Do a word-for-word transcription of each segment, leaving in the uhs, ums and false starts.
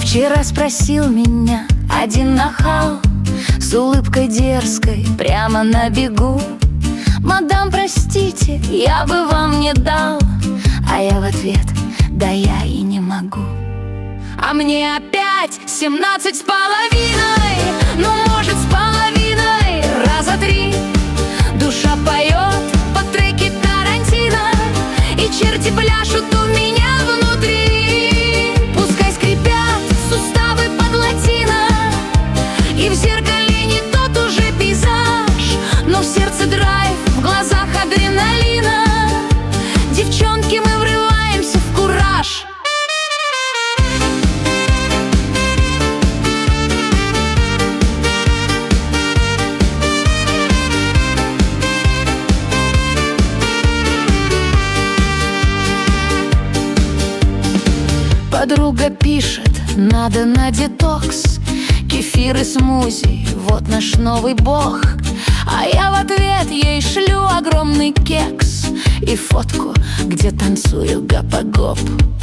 Вчера спросил меня один нахал с улыбкой дерзкой прямо на бегу: «Мадам, простите, я бы вам не дал». А я в ответ: «Да я и не могу». А мне опять семнадцать с половиной, ну, может, с половиной, раза три. Душа поет под треки Тарантино, и черти пляшут у меня внутри. Пускай скрипят суставы под латино, и в зеркале не тот уже пейзаж, но в сердце драйв, в глазах адреналина. Девчонки, мы врываемся в кураж. Подруга пишет: надо на детокс, кефир и смузи, вот наш новый бог. А я в ответ ей шлю огромный кекс и фотку, где танцую гопа-гоп.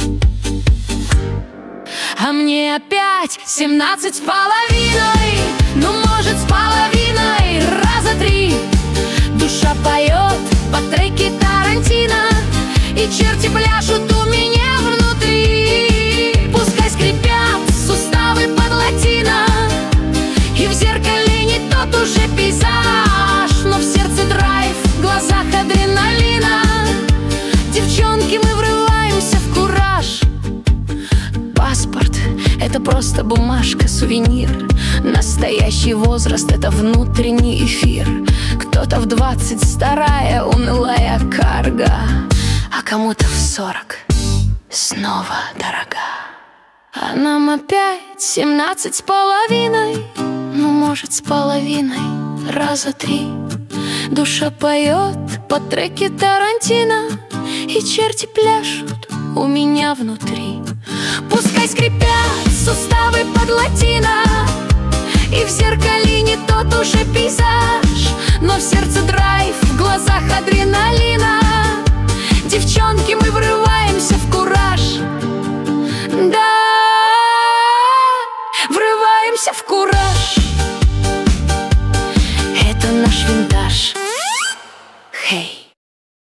А мне опять семнадцать с половиной, ну, может, с половиной, раза три. Душа поет под треки Тарантино, и черти пляшут у меня внутри. Пускай скрипят суставы под латино, и в зеркале не тот уже пейзаж, но в сердце драйв, в глазах адреналина. Девчонки, мы врываемся в кураж. Паспорт — это просто бумажка, сувенир. Настоящий возраст — это внутренний эфир. Кто-то в двадцать старая, унылая карга, а кому-то в сорок снова дорога. А нам опять семнадцать с половиной, ну, может, с половиной, раза три. Душа поет под треки Тарантино, и черти пляшут у меня внутри. Пускай скрипят суставы под латино, и в зеркале не тот уже пейзаж, но в сердце драйв, в глазах адреналина. Девчонки,